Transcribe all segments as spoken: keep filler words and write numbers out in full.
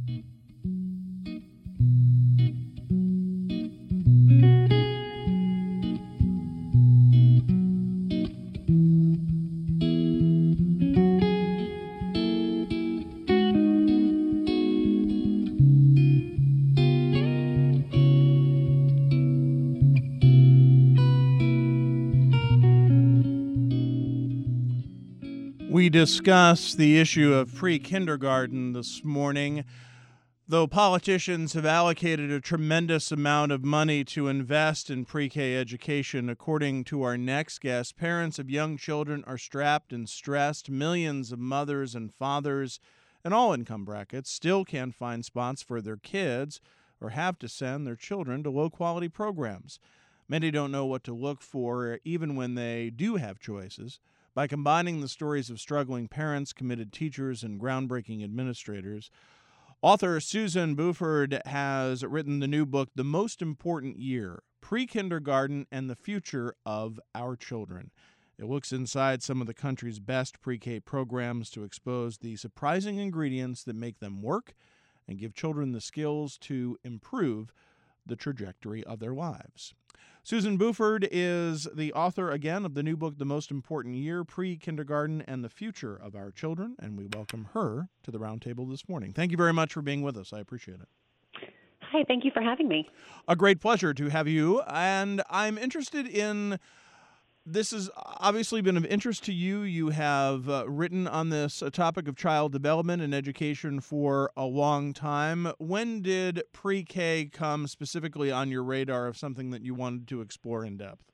We discuss the issue of pre-kindergarten this morning. Though politicians have allocated a tremendous amount of money to invest in pre-K education, according to our next guest, parents of young children are strapped and stressed. Millions of mothers and fathers in all income brackets still can't find spots for their kids or have to send their children to low-quality programs. Many don't know what to look for, even when they do have choices. By combining the stories of struggling parents, committed teachers, and groundbreaking administrators, author Susan Buford has written the new book, The Most Important Year, Pre-Kindergarten and the Future of Our Children. It looks inside some of the country's best pre-K programs to expose the surprising ingredients that make them work and give children the skills to improve the trajectory of their lives. Susan Buford is the author, again, of the new book, The Most Important Year, Pre-Kindergarten and the Future of Our Children, and we welcome her to the roundtable this morning. Thank you very much for being with us. I appreciate it. Hi, thank you for having me. A great pleasure to have you, and I'm interested in, this has obviously been of interest to you. You have uh, written on this uh, topic of child development and education for a long time. When did pre-K come specifically on your radar of something that you wanted to explore in depth?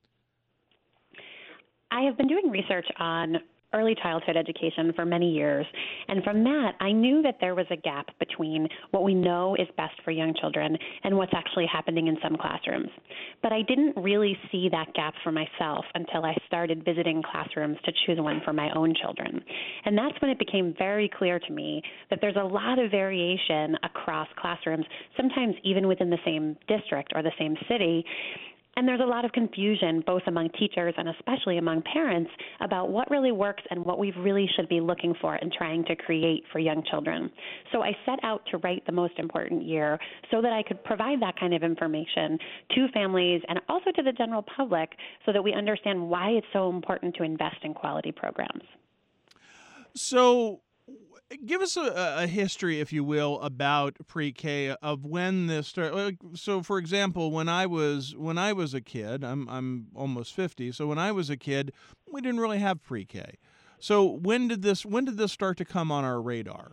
I have been doing research on early childhood education for many years, and from that, I knew that there was a gap between what we know is best for young children and what's actually happening in some classrooms. But I didn't really see that gap for myself until I started visiting classrooms to choose one for my own children. And that's when it became very clear to me that there's a lot of variation across classrooms, sometimes even within the same district or the same city. And there's a lot of confusion, both among teachers and especially among parents, about what really works and what we really should be looking for and trying to create for young children. So I set out to write The Most Important Year so that I could provide that kind of information to families and also to the general public so that we understand why it's so important to invest in quality programs. So give us a, a history, if you will, about pre-K, of when this started. Like, so, for example, when I was when I was a kid, I'm I'm almost fifty. So when I was a kid, we didn't really have pre-K. So when did this when did this start to come on our radar?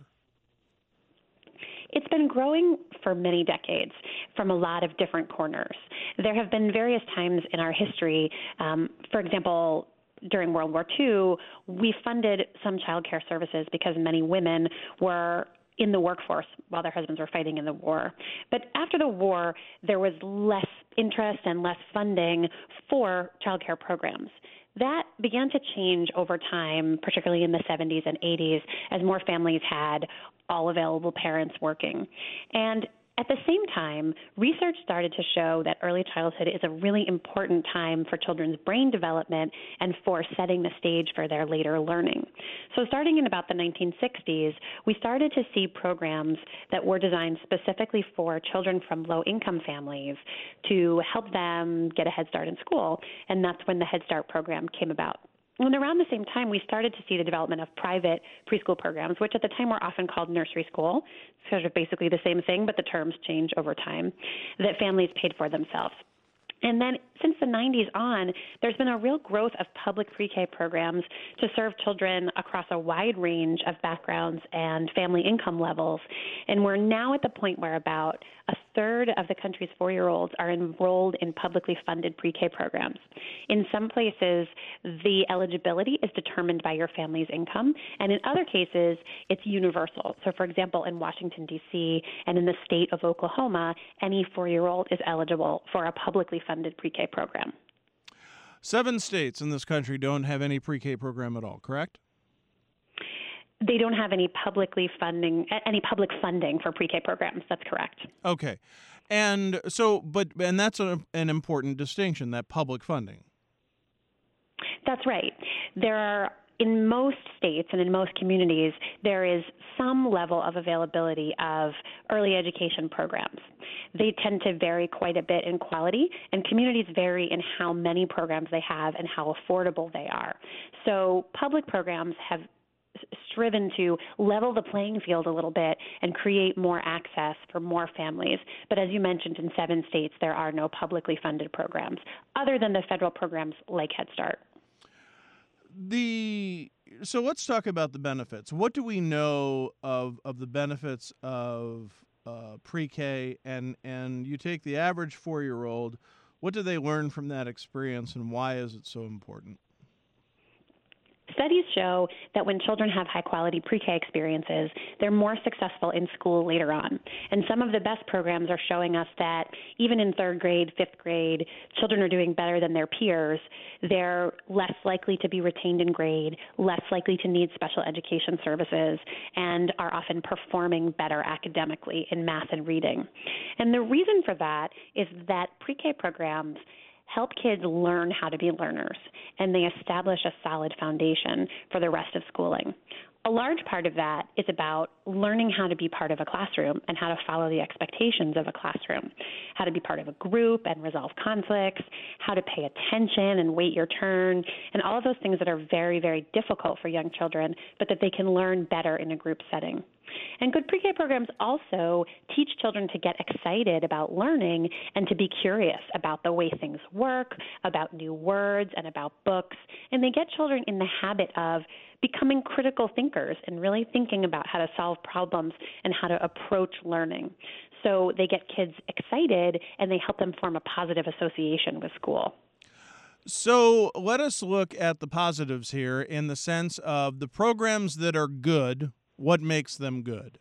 It's been growing for many decades from a lot of different corners. There have been various times in our history, um, for example, during World War Two, we funded some child care services because many women were in the workforce while their husbands were fighting in the war. But after the war, there was less interest and less funding for child care programs. That began to change over time, particularly in the seventies and eighties, as more families had all available parents working. And at the same time, research started to show that early childhood is a really important time for children's brain development and for setting the stage for their later learning. So starting in about the nineteen sixties, we started to see programs that were designed specifically for children from low-income families to help them get a head start in school, and that's when the Head Start program came about. And around the same time, we started to see the development of private preschool programs, which at the time were often called nursery school, sort of basically the same thing, but the terms change over time, that families paid for themselves. And then since the nineties on, there's been a real growth of public pre-K programs to serve children across a wide range of backgrounds and family income levels. And we're now at the point where about a third of the country's four-year-olds are enrolled in publicly funded pre-K programs. In some places, the eligibility is determined by your family's income, and in other cases, it's universal. So, for example, in Washington, D C, and in the state of Oklahoma, any four-year-old is eligible for a publicly funded pre-K program. Seven states in this country don't have any pre-K program at all, correct? They don't have any publicly funding, any public funding for pre-K programs. That's correct. Okay. And so, but, and that's a, an important distinction, that public funding. That's right. There are in most states and in most communities, there is some level of availability of early education programs. They tend to vary quite a bit in quality, and communities vary in how many programs they have and how affordable they are. So public programs have striven to level the playing field a little bit and create more access for more families. But as you mentioned, in seven states, there are no publicly funded programs other than the federal programs like Head Start. The so let's talk about the benefits. What do we know of of the benefits of uh, pre-K, and and you take the average four-year-old? What do they learn from that experience, and why is it so important? Studies show that when children have high-quality pre-K experiences, they're more successful in school later on. And some of the best programs are showing us that even in third grade, fifth grade, children are doing better than their peers. They're less likely to be retained in grade, less likely to need special education services, and are often performing better academically in math and reading. And the reason for that is that pre-K programs help kids learn how to be learners, and they establish a solid foundation for the rest of schooling. A large part of that is about learning how to be part of a classroom and how to follow the expectations of a classroom, how to be part of a group and resolve conflicts, how to pay attention and wait your turn, and all of those things that are very, very difficult for young children, but that they can learn better in a group setting. And good pre-K programs also teach children to get excited about learning and to be curious about the way things work, about new words, and about books. And they get children in the habit of becoming critical thinkers and really thinking about how to solve problems and how to approach learning. So they get kids excited, and they help them form a positive association with school. So let us look at the positives here in the sense of the programs that are good. What makes them good?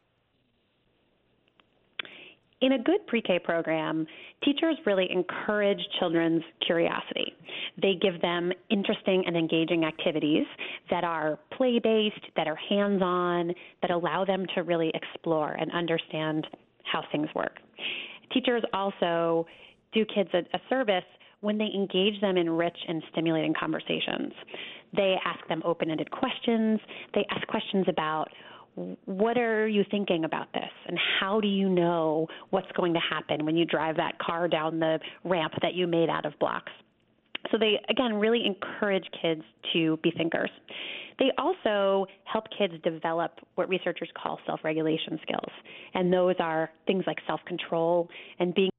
In a good pre-K program, teachers really encourage children's curiosity. They give them interesting and engaging activities that are play-based, that are hands-on, that allow them to really explore and understand how things work. Teachers also do kids a, a service when they engage them in rich and stimulating conversations. They ask them open-ended questions. They ask questions about, what are you thinking about this? And how do you know what's going to happen when you drive that car down the ramp that you made out of blocks? So they, again, really encourage kids to be thinkers. They also help kids develop what researchers call self-regulation skills. And those are things like self-control and being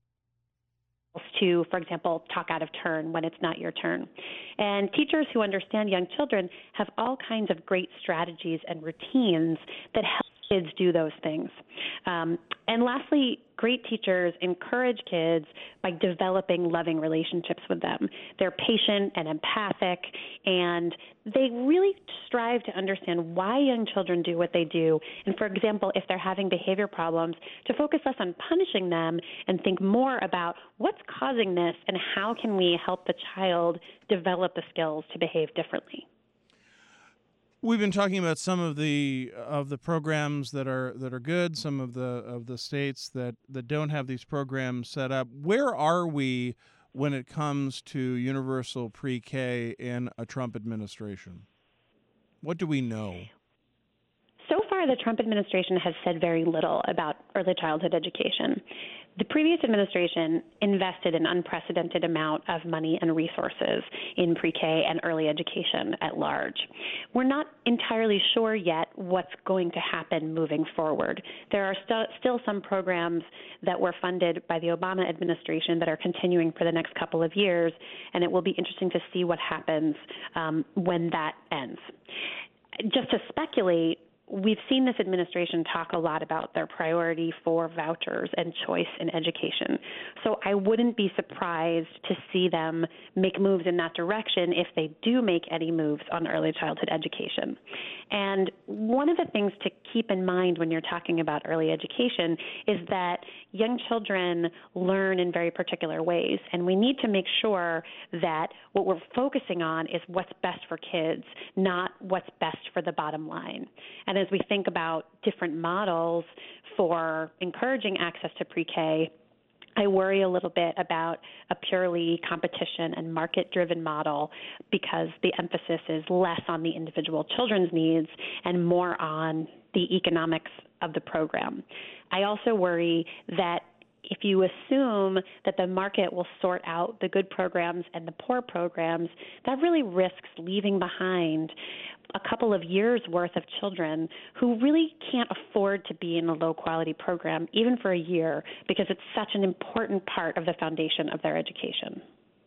to, for example, talk out of turn when it's not your turn. And teachers who understand young children have all kinds of great strategies and routines that help kids do those things. Um, and lastly, great teachers encourage kids by developing loving relationships with them. They're patient and empathic, and they really strive to understand why young children do what they do. And for example, if they're having behavior problems, to focus less on punishing them and think more about what's causing this and how can we help the child develop the skills to behave differently. We've been talking about some of the of the programs that are that are good, some of the of the states that, that don't have these programs set up. Where are we when it comes to universal pre-K in a Trump administration? What do we know? So far, the Trump administration has said very little about early childhood education. The previous administration invested an unprecedented amount of money and resources in pre-K and early education at large. We're not entirely sure yet what's going to happen moving forward. There are st- still some programs that were funded by the Obama administration that are continuing for the next couple of years, and it will be interesting to see what happens um, when that ends. Just to speculate, we've seen this administration talk a lot about their priority for vouchers and choice in education. So I wouldn't be surprised to see them make moves in that direction if they do make any moves on early childhood education. And one of the things to keep in mind when you're talking about early education is that young children learn in very particular ways, and we need to make sure that what we're focusing on is what's best for kids, not what's best for the bottom line. And as we think about different models for encouraging access to pre-K, I worry a little bit about a purely competition and market-driven model because the emphasis is less on the individual children's needs and more on the economics of the program. I also worry that if you assume that the market will sort out the good programs and the poor programs, that really risks leaving behind a couple of years' worth of children who really can't afford to be in a low-quality program, even for a year, because it's such an important part of the foundation of their education.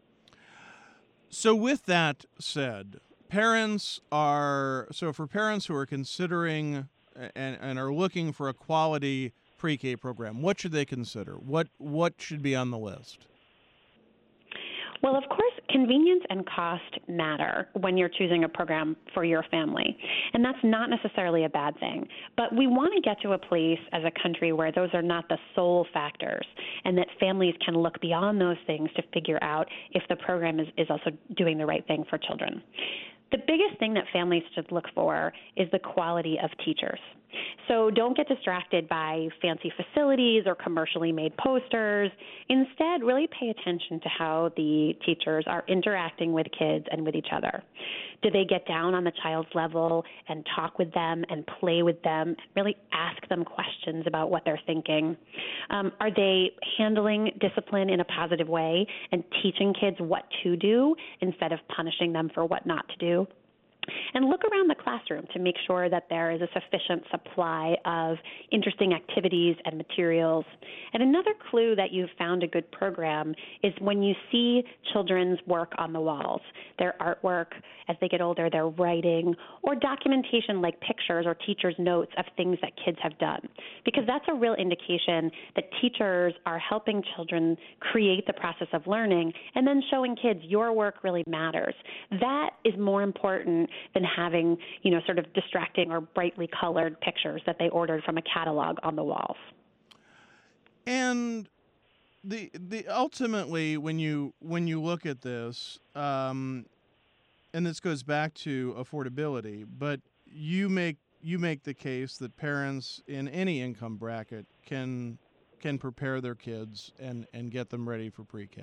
So with that said, parents are, so for parents who are considering and, and are looking for a quality pre-K program, what should they consider? What what should be on the list? Well, of course, convenience and cost matter when you're choosing a program for your family, and that's not necessarily a bad thing. But we want to get to a place as a country where those are not the sole factors, and that families can look beyond those things to figure out if the program is, is also doing the right thing for children. The biggest thing that families should look for is the quality of teachers. So don't get distracted by fancy facilities or commercially made posters. Instead, really pay attention to how the teachers are interacting with kids and with each other. Do they get down on the child's level and talk with them and play with them and really ask them questions about what they're thinking? Um, are they handling discipline in a positive way and teaching kids what to do instead of punishing them for what not to do? And look around the classroom to make sure that there is a sufficient supply of interesting activities and materials. And another clue that you've found a good program is when you see children's work on the walls, their artwork as they get older, their writing, or documentation like pictures or teachers' notes of things that kids have done. Because that's a real indication that teachers are helping children create the process of learning and then showing kids your work really matters. That is more important than having, you know, sort of distracting or brightly colored pictures that they ordered from a catalog on the walls. And the the ultimately, when you when you look at this, um, and this goes back to affordability, but you make you make the case that parents in any income bracket can can prepare their kids and, and get them ready for pre-K.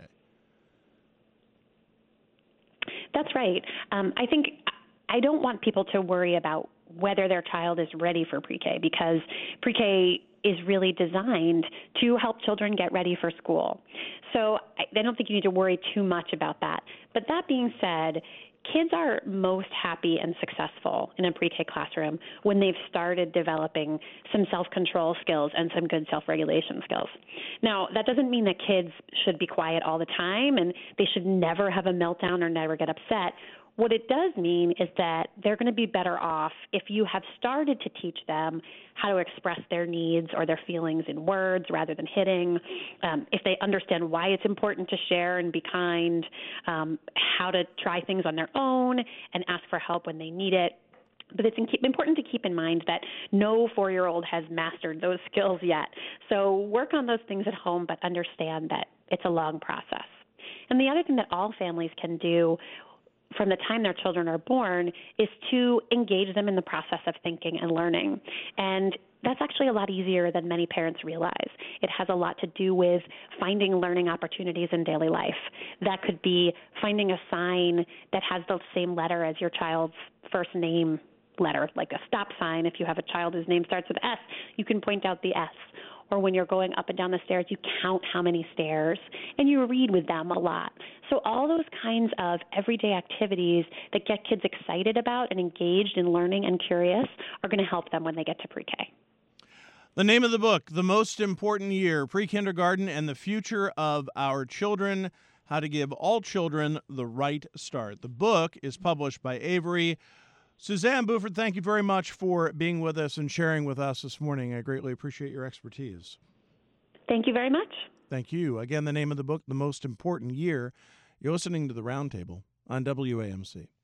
That's right. Um, I think I don't want people to worry about whether their child is ready for pre-K because pre-K is really designed to help children get ready for school. So I, I don't think you need to worry too much about that. But that being said, kids are most happy and successful in a pre-K classroom when they've started developing some self-control skills and some good self-regulation skills. Now, that doesn't mean that kids should be quiet all the time and they should never have a meltdown or never get upset. What it does mean is that they're going to be better off if you have started to teach them how to express their needs or their feelings in words rather than hitting, um, if they understand why it's important to share and be kind, um, how to try things on their own and ask for help when they need it. But it's important to keep in mind that no four-year-old has mastered those skills yet. So work on those things at home, but understand that it's a long process. And the other thing that all families can do from the time their children are born is to engage them in the process of thinking and learning. And that's actually a lot easier than many parents realize. It has a lot to do with finding learning opportunities in daily life. That could be finding a sign that has the same letter as your child's first name letter, like a stop sign. If you have a child whose name starts with S, you can point out the S. Or when you're going up and down the stairs, you count how many stairs, and you read with them a lot. So all those kinds of everyday activities that get kids excited about and engaged in learning and curious are going to help them when they get to pre-K. The name of the book, The Most Important Year, Pre-Kindergarten and the Future of Our Children, How to Give All Children the Right Start. The book is published by Avery. Suzanne Buford, thank you very much for being with us and sharing with us this morning. I greatly appreciate your expertise. Thank you very much. Thank you. Again, the name of the book, The Most Important Year. You're listening to The Roundtable on W A M C.